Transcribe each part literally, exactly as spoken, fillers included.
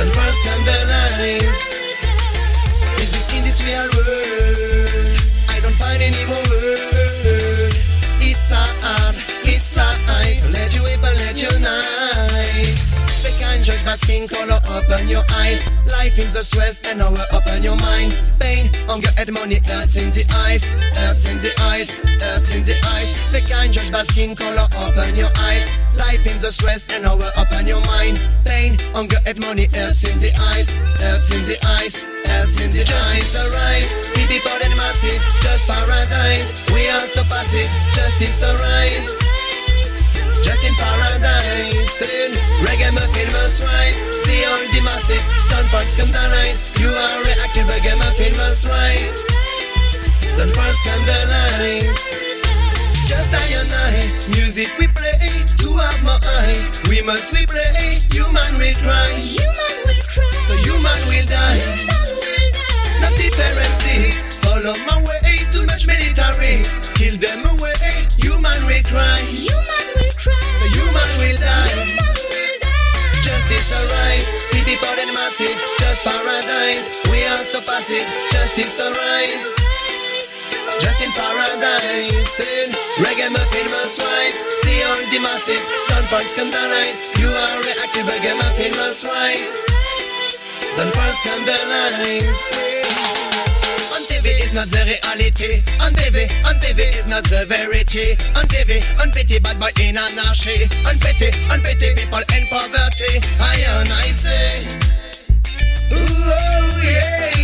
Don't first scandalize. In this industrial world, I don't find any more word. It's hard, it's life. Let you weep and let you night. They can't judge that skin color, open your eyes. Life is a stress and now open your mind. Pain, hunger and money, hurts in the eyes. Hurts in the eyes, hurts in the eyes. They can't judge that skin color, open your eyes. Life is a stress and now open your mind. Pain, hunger and money, hurts in the eyes. Hurts in the eyes, hurts in the eyes. Alright, the people and massive, just paradise. We are so passive, justice arise. Just in paradise, in reggae muffin must rise. The old the massive, don't first scandalize. You are reactive, reggae muffin must rise. Don't first scandalize. Just I and I, music we play, to have my eye. We must we play, human will cry. Human will cry. So human will die. Human will die. Not differences, follow my way, too much military. Kill them away, human will cry. Human will cry. So human will die. Human will die. Justice arise, the people and massive, just paradise. We are so passive, justice arise. Just in paradise, in reggae muffin must rise. The old the massive, don't first scandalize. You are reactive, reggae muffin must rise. Don't first scandalize. On T V is not the reality. On T V, on T V is not the verity. On T V, on petty bad boy in anarchy. On petty, on petty people in poverty. I and I say, ooh, oh, yeah,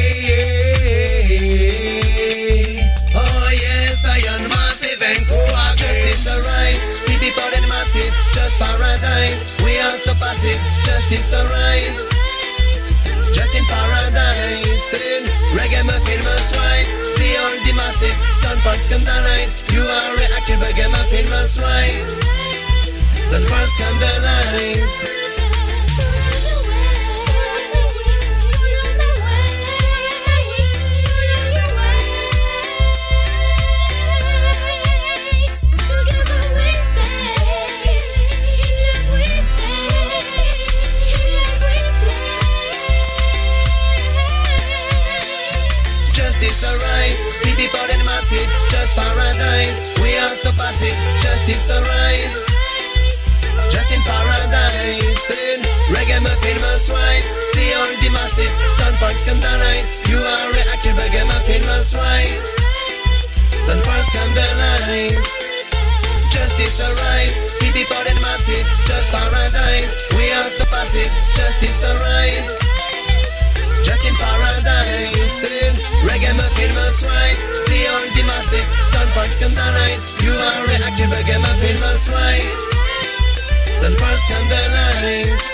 yeah, yeah. Oh yes, I am massive and cool. Justice arise, the people in massive, just paradise. We are so passive, justice arise. Just in paradise, in reggae muffin must rise. The old the massive, don't first scandalize. You are reactive, reggae muffin must rise. Don't first scandalize. People in massive, just paradise. We are so passive, justice arise. Just in paradise, in reggae muffin must rise. The old the massive, don't first scandalize. You are reactive, reggae muffin must rise. Don't first scandalize. Justice arise, the people in massive, just paradise. We are so passive, justice arise. Just in paradise, in reggae muffin must rise. The old the massive, don't first scandalize. You are reactive, reggae muffin must rise. Don't first scandalize.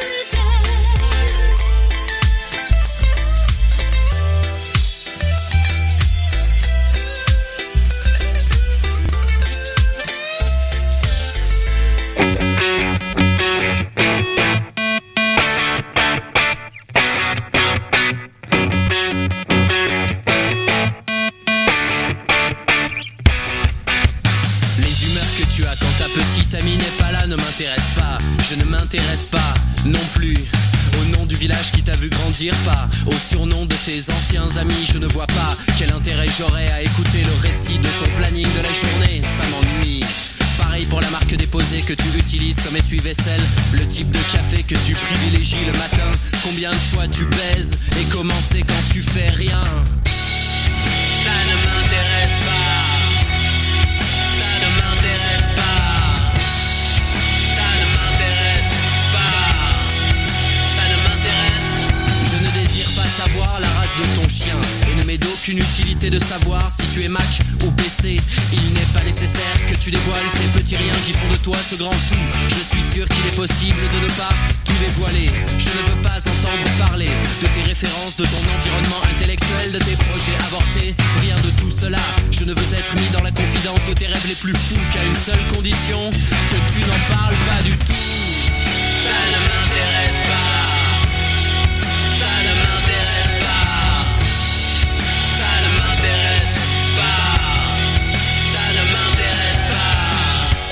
Je ne m'intéresse pas non plus au nom du village qui t'a vu grandir, pas au surnom de tes anciens amis. Je ne vois pas quel intérêt j'aurais à écouter le récit de ton planning de la journée, ça m'ennuie. Pareil pour la marque déposée que tu utilises comme essuie-vaisselle, le type de café que tu privilégies le matin. Combien de fois tu baises et comment c'est quand tu fais rien. Ça ne m'intéresse pas. Ça ne m'intéresse pas. Ça ne m'intéresse pas. Ça ne m'intéresse. Je ne désire pas savoir la race de ton chien et ne m'est d'aucune utilité de savoir si tu es Mac ou P C. Il n'est pas nécessaire que tu dévoiles ces petits riens qui font de toi ce grand tout. Je suis sûr qu'il est possible de ne pas tout dévoiler. Je ne veux pas entendre parler de tes références, de ton environnement intellectuel, de tes projets avortés. Rien de tout cela. Je ne veux être mis dans la confidence de tes rêves les plus fous qu'à une seule condition, que tu n'en parles pas du tout. Ça ne m'intéresse pas. Ça ne m'intéresse pas. Ça ne m'intéresse pas. Ça ne m'intéresse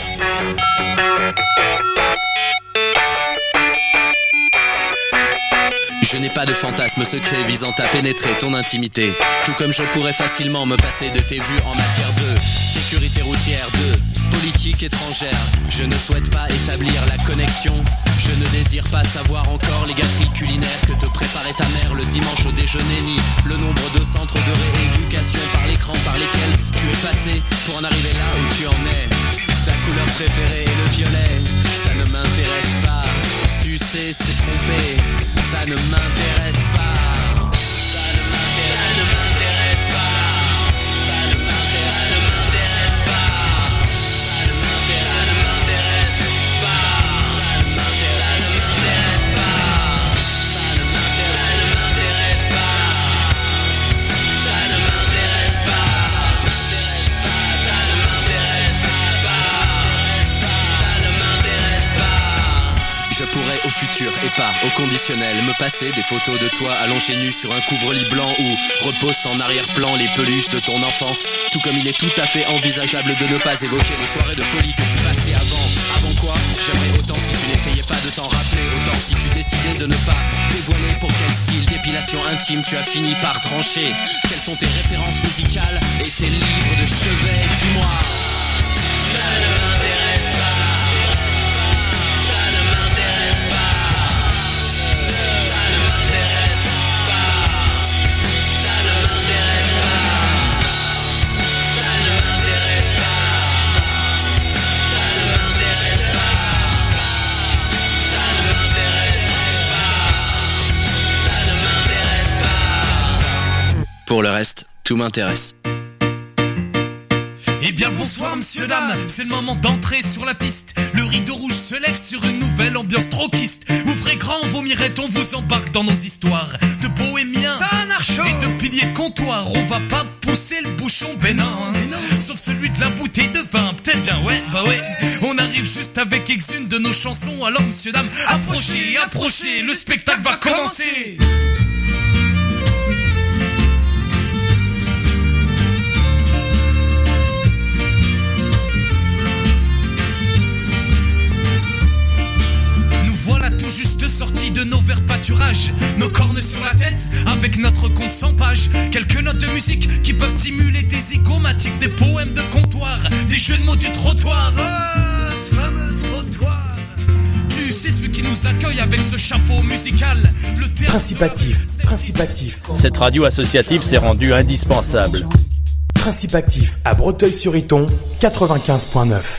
pas. Je n'ai pas de fantasme secret visant à pénétrer ton intimité. Tout comme je pourrais facilement me passer de tes vues en matière de sécurité routière, de politique étrangère. Je ne souhaite pas établir la connexion. Je ne désire pas savoir encore les gâteries culinaires que te préparait ta mère le dimanche au déjeuner, ni le nombre de centres de rééducation par l'écran par lesquels tu es passé pour en arriver là où tu en es. Ta couleur préférée est le violet, ça ne m'intéresse pas. Sucer, c'est tromper, ça ne m'intéresse pas. Ça ne m'intéresse pas. Ça ne m'intéresse pas. Ça ne m'intéresse pas. Ça ne m'intéresse pas. Ça ne m'intéresse pas. Ça ne m'intéresse pas. Ça ne m'intéresse pas. Ça ne m'intéresse pas. Je pourrais au futur et pas au conditionnel me passer des photos de toi allongé nu sur un couvre-lit blanc où reposent en arrière-plan les peluches de ton enfance. Tout comme il est tout à fait envisageable de ne pas évoquer les soirées de folie que tu passais avant. Avant quoi? J'aimerais autant si tu n'essayais pas de t'en rappeler, autant si tu décidais de ne pas dévoiler pour quel style d'épilation intime tu as fini par trancher. Quelles sont tes références musicales et tes livres de chevet? Dis-moi. Ça ne m'intéresse pas. Ça ne m'intéresse pas. Ça ne m'intéresse pas. Ça ne m'intéresse pas. Ça ne m'intéresse pas. Ça ne m'intéresse pas. Ça ne m'intéresse pas. Ça ne m'intéresse pas. Pour le reste, tout m'intéresse. Eh bien bonsoir monsieur dame, c'est le moment d'entrer sur la piste. Le rideau rouge se lève sur une nouvelle ambiance troquiste. Ouvrez grand vos mirettes, on vous embarque dans nos histoires de bohémiens et de piliers de comptoir. On va pas pousser le bouchon, ben non, hein. Sauf celui de la bouteille de vin, peut-être bien, ouais, bah ouais. On arrive juste avec ex-une de nos chansons. Alors monsieur dame, approchez, approchez, le spectacle va commencer. Voilà tout juste sortis de nos verts pâturages, nos cornes sur la tête, avec notre compte cent pages. Quelques notes de musique qui peuvent stimuler des zygomatiques, des poèmes de comptoir, des jeux de mots du trottoir. Ah, ce fameux trottoir. Tu sais celui qui nous accueille avec ce chapeau musical. Le théâtre Principatif, Principatif. Cette radio associative s'est rendue indispensable. Principatif à Breteuil-sur-Iton, quatre-vingt-quinze point neuf.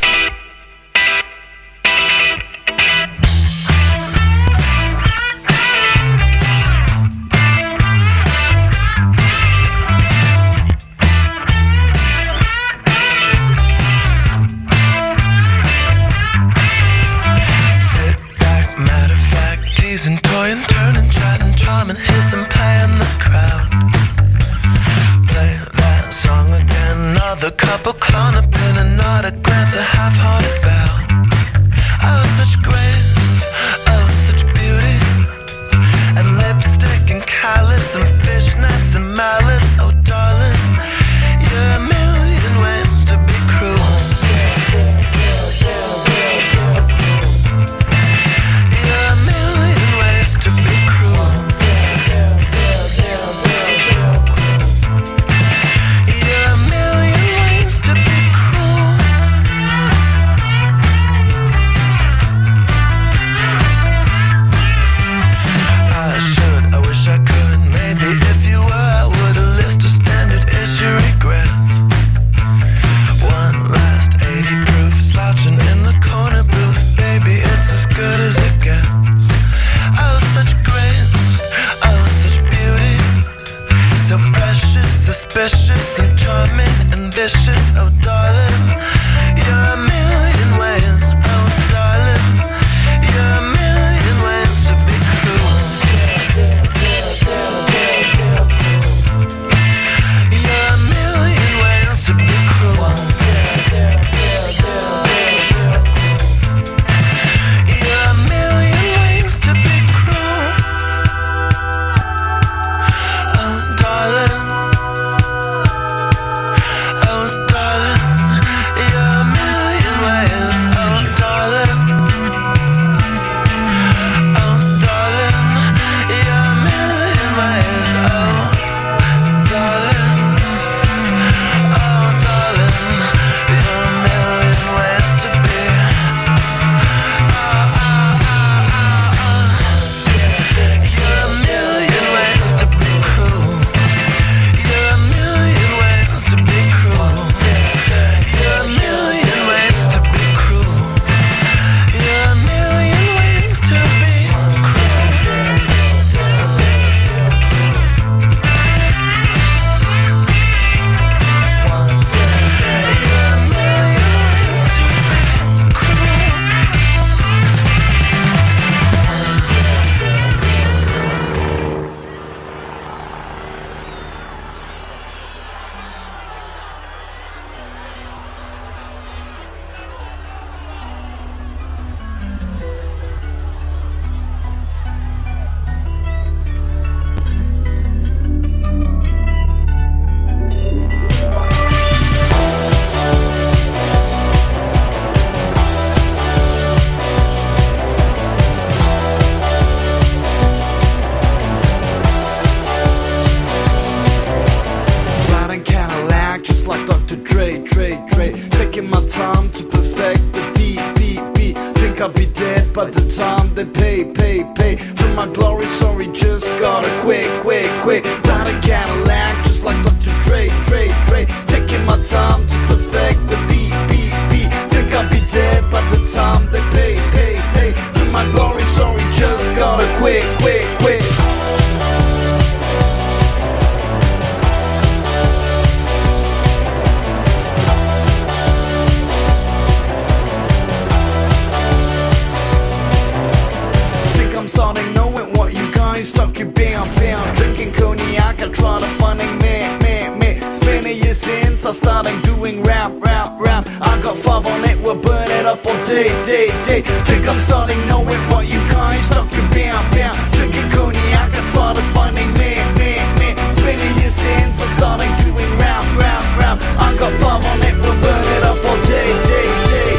And toying, turning, trying, charming, hissing, playing the crowd. Play that song again. Another couple clown up in another glance, a half-hearted bow. Oh, such grace, oh, such beauty, and lipstick and callus and fishnets and malice. Oh, darling, you're a million ways to be cruel. Suspicious and charming and vicious, oh darling, you're a million ways, oh darling, you're a million ways to be cruel. You're a million ways to be cruel. You're a million ways to be cruel. Oh darling, oh darling. they pay, pay, pay. For my glory, sorry, just gotta quit, quit, quit. Ride a Cadillac, just like Doctor Dre, Dre, Dre. Taking my time to perfect the beat, beat, beat. Think I'll be dead by the time they pay, pay, pay. For my glory, sorry, just gotta quit, quit, quit. I'm starting knowing what you guys talking about, about. Drinking cognac, I try to finding me, me, me. It's been a year since I started doing rap, rap, rap. I got five on it, we'll burn it up all day, day, day. Think I'm starting knowing what you guys talking about, about. Drinking cognac, I try to finding me, me, me. It's been a year since I started doing rap, rap, rap. I got five on it, we'll burn it up all day, day, day.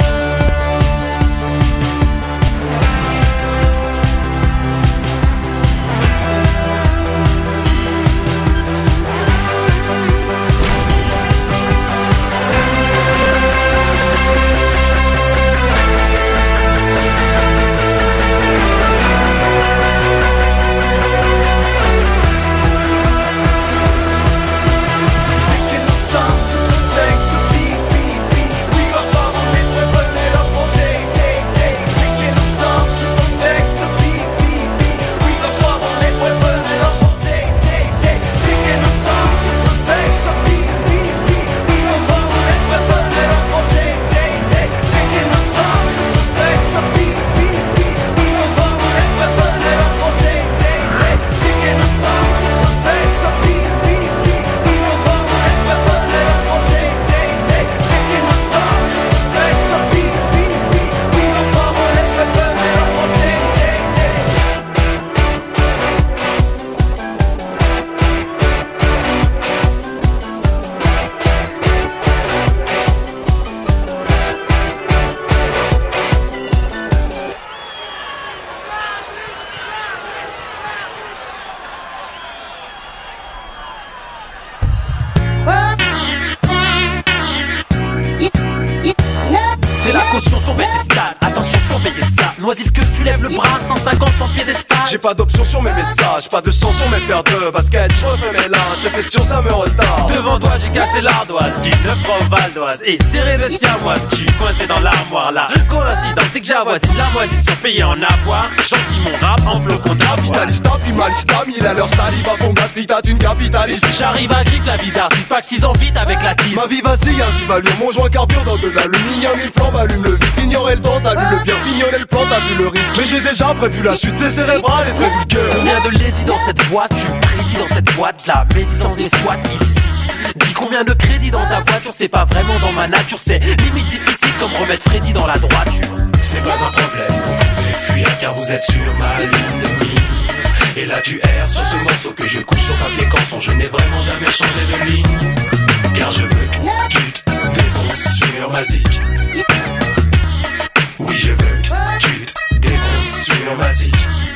C'est la caution sur pédestal, attention surveillez ça. Noisille que tu lèves le bras, cent cinquante sans piédestal. J'ai pas d'option sur mes messages, pas de sang sur mes paires de baskets. Je refais mes lins, c'est sûr ça me retarde. Devant toi j'ai cassé l'ardoise, du neuf trois au Val d'Oise et serré de siamoise. Je suis coincé dans l'armoire là. Coïncidence c'est que j'avoisine la moisissure payée en avoir. J'enquille mon rap en flocon d'avoine. Capitalista, puis malista, mille à leur salive à fond gaspille, t'as une capitaliste. J'arrive à grip la vie d'artiste, pactisant vite avec la tisse. Ma vie vacille, un qui valure mon joint carbure dans de l'aluminium. Il flambe, allume le vite, ignorer le temps, salut le bien, pignonner le plan, t'as vu le risque. Mais j'ai déjà prévu la suite, c'est cérébral et très vulgaire. Combien de lady dans cette boîte, tu prédis dans cette boîte, la médisance des squats illicite. Dis combien de crédits dans ta voiture, c'est pas vraiment dans ma nature, c'est limite difficile comme remettre Freddy dans la droiture. C'est pas un problème, vous pouvez fuir car vous êtes sur ma ligne de mire. Et là tu erres sur ce morceau que je couche sur papier canson. Je n'ai vraiment jamais changé de ligne, car je veux que tu te défonces sur ma zik. Oui je veux que tu te défonces sur ma zik.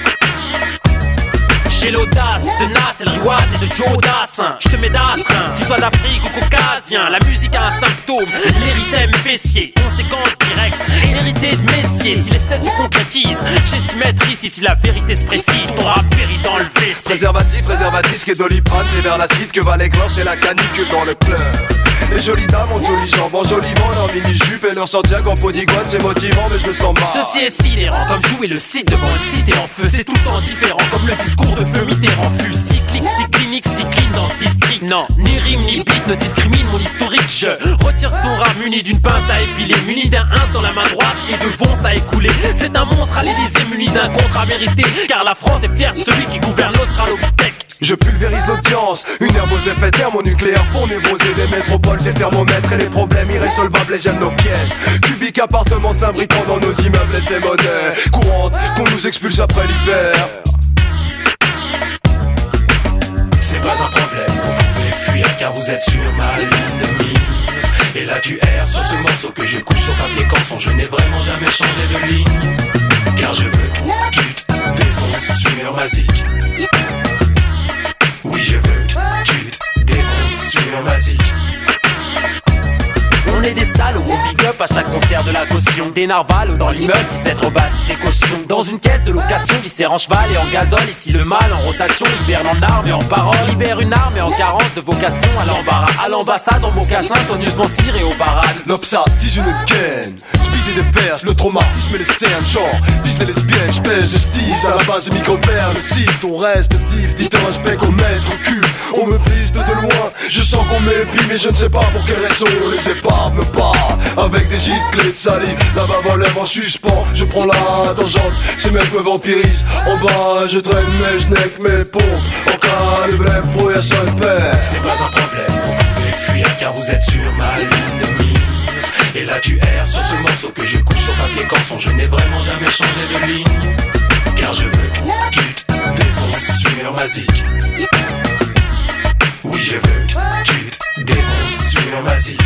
J'ai l'audace de Nas, El Riwan et de Joe Dassin. Je te mets d'astreint, tu sois d'Afrique ou caucasien. La musique a un symptôme, l'érythème fessier. Conséquence directe, hérédité de Messier. Si les faits se concrétisent, j'estime être ici. Si la vérité se précise, t'auras péri dans le W C. Préservatif, préservatif et Doliprane, c'est vers l'acide que va l'éclore chez la canicule dans le club. Les jolies dames ont jolies jambes, en joliment leur mini-jupe et leur Santiago en podigone, c'est motivant mais je me sens mal. Ceci est sidérant, comme jouer le site devant une cité en feu. C'est tout le temps différent, comme le discours de feu Mitterrand fut cyclique, cyclinique, cycline dans ce district. Non, ni rime ni beat ne discrimine mon historique. Je retire ton rat muni d'une pince à épiler, muni d'un ins dans la main droite et de vonce à écouler. C'est un monstre à l'Élysée muni d'un contre à mériter, car la France est fière de celui qui gouverne l'Australopithèque. Je pulvérise l'audience, une herbe aux effets thermonucléaires pour névroser des métropoles. J'ai le thermomètre et les problèmes irrésolvables et j'aime nos pièges. Cubiques appartements s'imbriquant dans nos immeubles et c'est monnaie courante qu'on nous expulse après l'hiver. C'est pas un problème, vous pouvez fuir car vous êtes sur ma ligne de mire. Et là tu erres sur ce morceau que je couche sur papier canson. Je n'ai vraiment jamais changé de ligne, car je veux que tu te défonces sur ma zik. Oui je veux que tu te défonces sur ma zik. On On est des salauds, on big up à chaque concert de la caution. Des narvals dans l'immeuble, dix-sept rebâtis ses cautions. Dans une caisse de location, viscère en cheval et en gazole. Ici le mal en rotation, hiberne en armes et en parole. Libère une arme et en carence de vocation à l'embarras. À l'ambassade en mocassin, soigneusement ciré au parade. L'obsat, dis je ne ken. J'pide des perches, le traumatisme et les scènes. Genre, vise les lesbiennes, j'pèse, j'stise à la base des micro-pères. Le site, on reste deep, dit un respect qu'on met au cul. On me piste de loin, je sens qu'on m'épie, mais je ne sais pas pour quelle raison. Les épaves me parlent avec des giclées de salive. La bave en lèvres en suspens, je prends la tangente. Ces mecs me vampirisent. En bas, je traîne mes genèques, mes pompes. En calibré pour y seul père. C'est pas un problème, vous pouvez fuir car vous êtes sur ma ligne de mire. Et là tu erres sur ce morceau que je couche sur papier canson. Je n'ai vraiment jamais changé de ligne, car je veux que tu te défonces sur ma zik. Oui je veux que tu te défonces sur ma zik.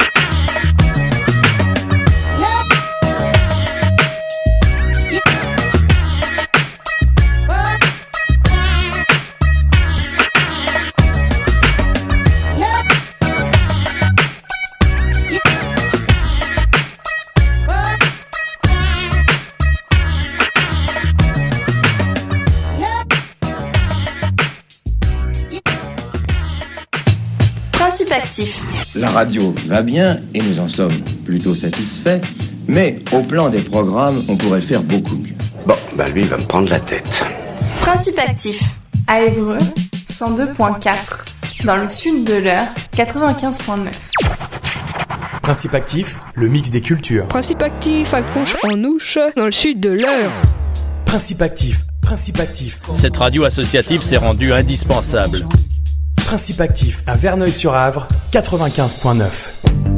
Principe actif. La radio va bien et nous en sommes plutôt satisfaits, mais au plan des programmes, on pourrait faire beaucoup mieux. Bon, bah lui, il va me prendre la tête. Principe actif. À Évreux, cent deux virgule quatre. Dans le sud de l'Eure, quatre-vingt-quinze virgule neuf. Principe actif, le mix des cultures. Principe actif à Conches en Ouche, dans le sud de l'Eure. Principe actif, principe actif. Cette radio associative s'est rendue indispensable. Principe actif à Verneuil-sur-Avre, quatre-vingt-quinze virgule neuf.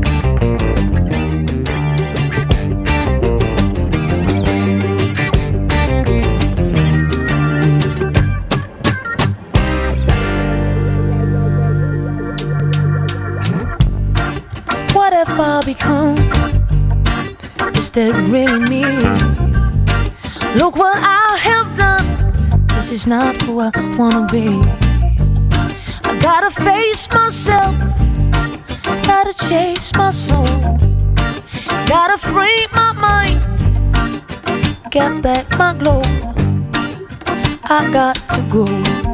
What have I become? Is that really me? Look what I have done. This is not who I wanna be. I gotta face myself, gotta chase my soul, gotta free my mind, get back my glow. I got to go,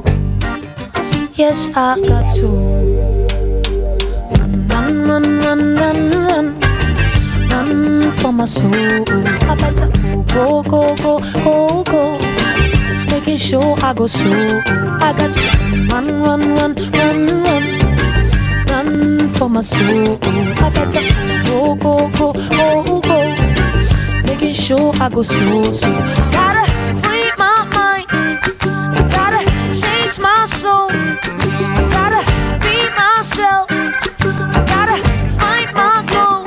yes I got to. Run, run, run, run, run, run for my soul. I better go, go, go, go, go, making sure I go slow. I got to run, run, run, run, run, run for my soul. I better go, go, go, go, go, making sure I go slow, slow. Gotta free my mind, I gotta chase my soul, I gotta be myself, I gotta find my glow.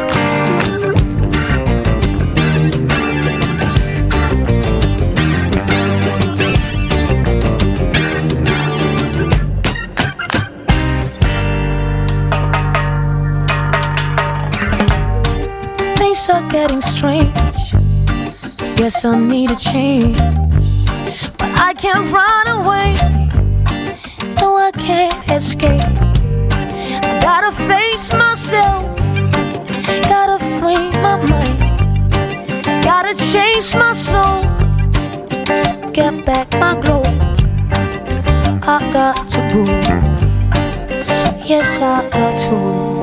Things are getting strange. Guess I need a change, but I can't run away. No, I can't escape. I gotta face myself, gotta free my mind, gotta chase my soul, get back my glow. I got to go, yes I got to.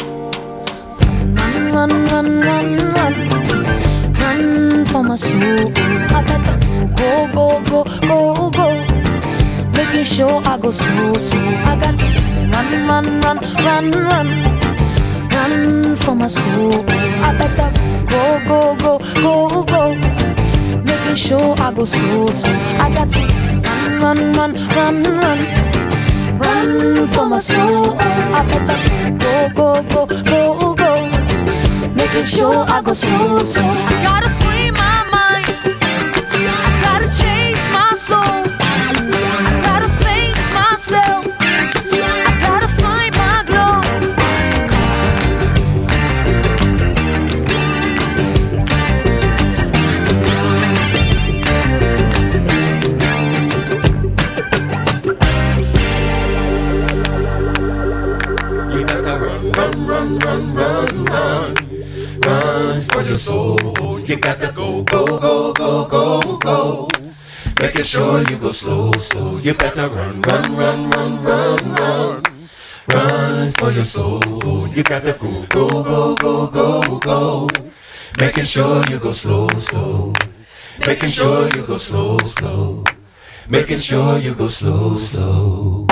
Run, run, run, run, run for my soul. I gotta go, go, go, go, go, making sure I go slow, slow. I got to run, run, run, run, run, run for my soul. I gotta go, go, go, go, go, making sure I go slow, slow. I got to run, run, run, run, run, run for my soul. I gotta go, go, go, go, go, making sure I go slow, slow. I gotta free my mind, I gotta chase my soul, I gotta face myself, I gotta find my glow. You better run, run, run, run, run, your soul. You got to go, go, go, go, go, go. Making sure you go slow, slow. You better run, run, run, run, run, run. Run for your soul. You got to go, go, go, go, go, go. Making sure you go slow, slow. Making sure you go slow, slow. Making sure you go slow, slow.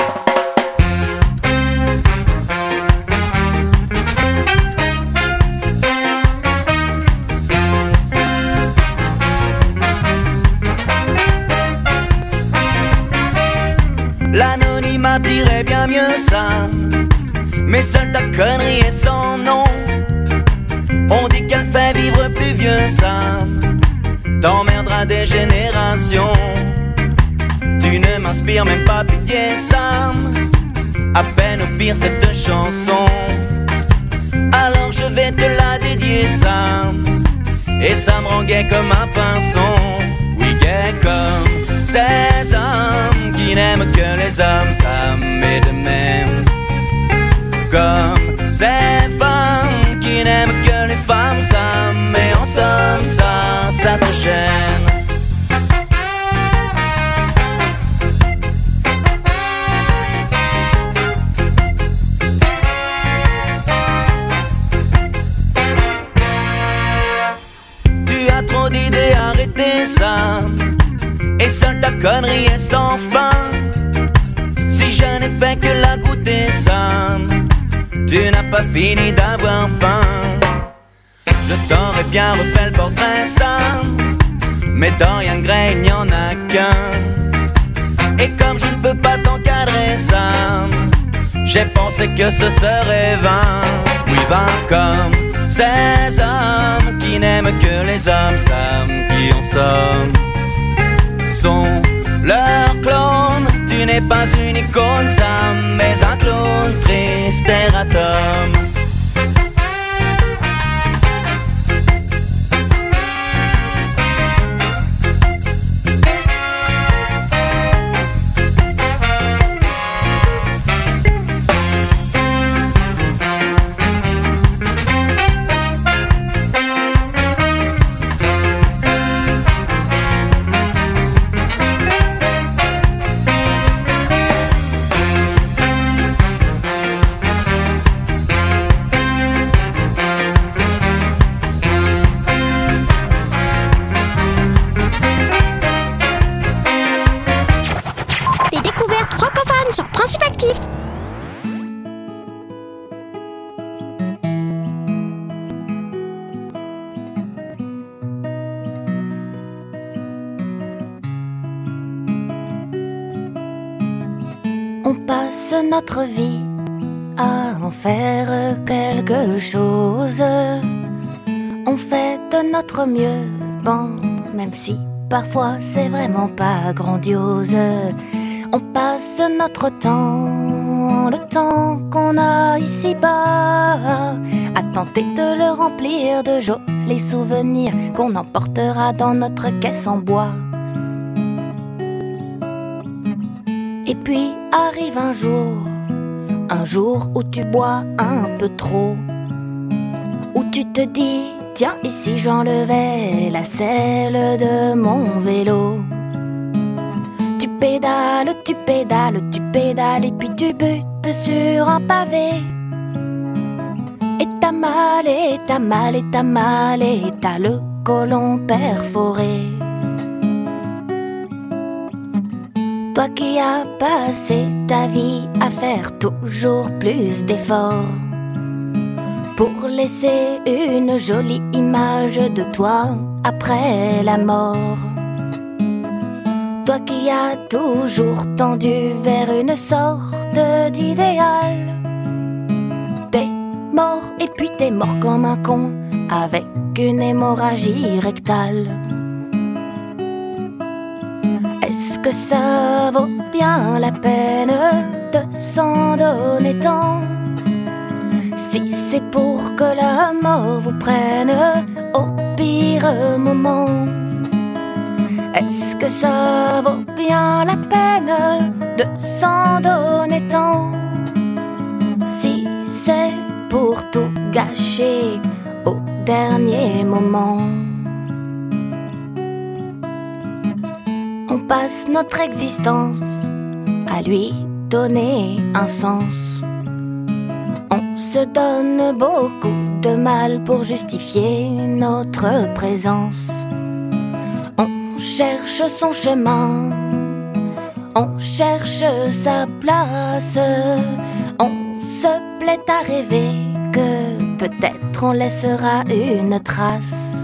L'anonymat dirait bien mieux ça, mais seule ta connerie est sans nom. On dit qu'elle fait vivre plus vieux Sam, t'emmerdera des générations. Tu ne m'inspires même pas pitié Sam, à peine au pire cette chanson. Alors je vais te la dédier Sam, et ça me rend gay comme un pinson. Oui gay comme ces hommes qui n'aiment que les hommes, ça m'est de même. Comme ces femmes qui n'aiment que les femmes, ça m'est en somme, ça, ça te gêne. Tu as trop d'idées, arrêtez ça. Et seule ta connerie est sans fin. Si je n'ai fait que la goûter ça, tu n'as pas fini d'avoir faim. Je t'aurais bien refait le portrait Sam, mais Dorian Gray il n'y en a qu'un. Et comme je ne peux pas t'encadrer Sam, j'ai pensé que ce serait vain. Oui vain comme ces hommes qui n'aiment que les hommes Sam, qui en somme sont leurs clones. Tu n'es pas une icône Sam, mais un clone triste erratum. Sur Principe Actif. On passe notre vie à en faire quelque chose. On fait de notre mieux, bon, même si parfois c'est vraiment pas grandiose. On passe notre temps, le temps qu'on a ici-bas, à tenter de le remplir de jolis souvenirs qu'on emportera dans notre caisse en bois. Et puis arrive un jour, un jour où tu bois un peu trop, où tu te dis, tiens, et si j'enlevais la selle de mon vélo? Tu pédales, tu pédales, tu pédales, et puis tu butes sur un pavé. Et t'as mal, et t'as mal, et t'as mal, et t'as le côlon perforé. Toi qui as passé ta vie à faire toujours plus d'efforts pour laisser une jolie image de toi après la mort. Toi qui as toujours tendu vers une sorte d'idéal. T'es mort et puis t'es mort comme un con avec une hémorragie rectale. Est-ce que ça vaut bien la peine de s'en donner tant, si c'est pour que la mort vous prenne au pire moment? Est-ce que ça vaut bien la peine de s'en donner tant, si c'est pour tout gâcher au dernier moment. On passe notre existence à lui donner un sens. On se donne beaucoup de mal pour justifier notre présence. On cherche son chemin, on cherche sa place. On se plaît à rêver que peut-être on laissera une trace.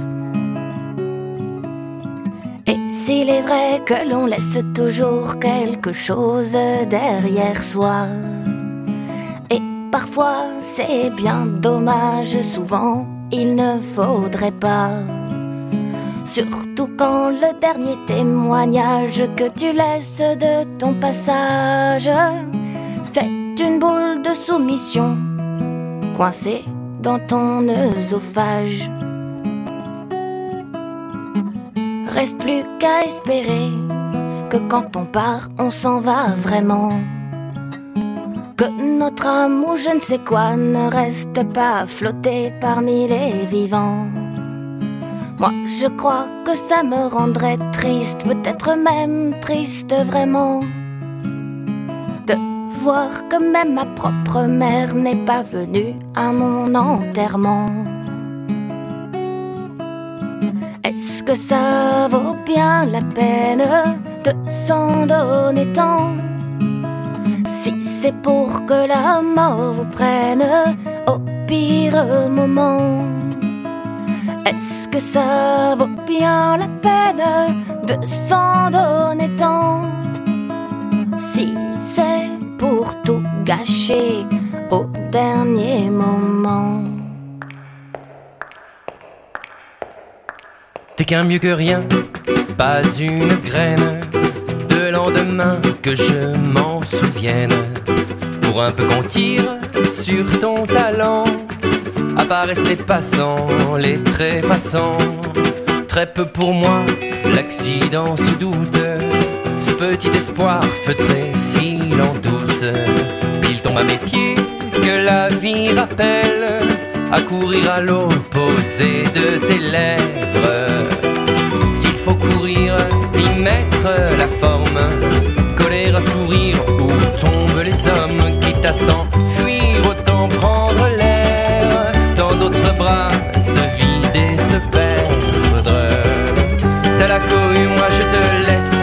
Et s'il est vrai que l'on laisse toujours quelque chose derrière soi, et parfois c'est bien dommage, souvent il ne faudrait pas. Surtout quand le dernier témoignage que tu laisses de ton passage, c'est une boule de soumission coincée dans ton œsophage. Reste plus qu'à espérer que quand on part, on s'en va vraiment. Que notre âme ou je ne sais quoi ne reste pas flotter parmi les vivants. Moi je crois que ça me rendrait triste, peut-être même triste vraiment, de voir que même ma propre mère n'est pas venue à mon enterrement. Est-ce que ça vaut bien la peine de s'en donner tant, si c'est pour que la mort vous prenne au pire moment? Est-ce que ça vaut bien la peine de s'en donner tant, si c'est pour tout gâcher au dernier moment? T'es qu'un mieux que rien, pas une graine de lendemain que je m'en souvienne. Pour un peu qu'on tire sur ton talent, apparaissent les passants, les trépassants. Très peu pour moi, l'accident se doute. Ce petit espoir feutré file en douce. Pile tombe à mes pieds, que la vie rappelle à courir à l'opposé de tes lèvres. S'il faut courir, y mettre la forme, coller un sourire où tombent les hommes, quitte à s'enfuir, autant prendre l'air. Dans d'autres bras, se vider, se perdre. T'as la cohue, moi je te laisse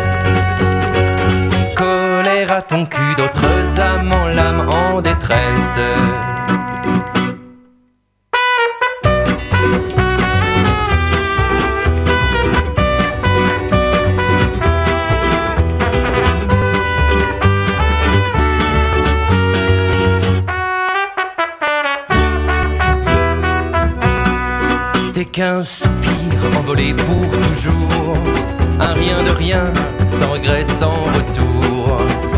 coller à ton cul d'autres âmes en l'âme en détresse. Qu'un soupir envolé pour toujours, un rien de rien, sans regret, sans retour.